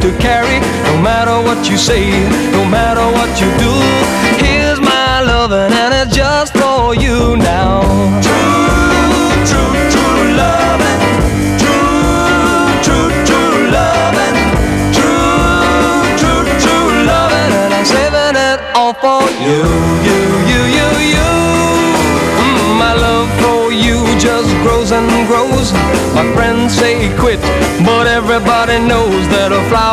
to carry. No matter what you say, no matter what you do, here's my loving and it's just for you now. True, true, true loving. True, true, true loving. True, true, true loving. And I'm saving it all for you, you, you, you, you. My love for you just grows and grows. My friends say quit, but everybody knows that a flower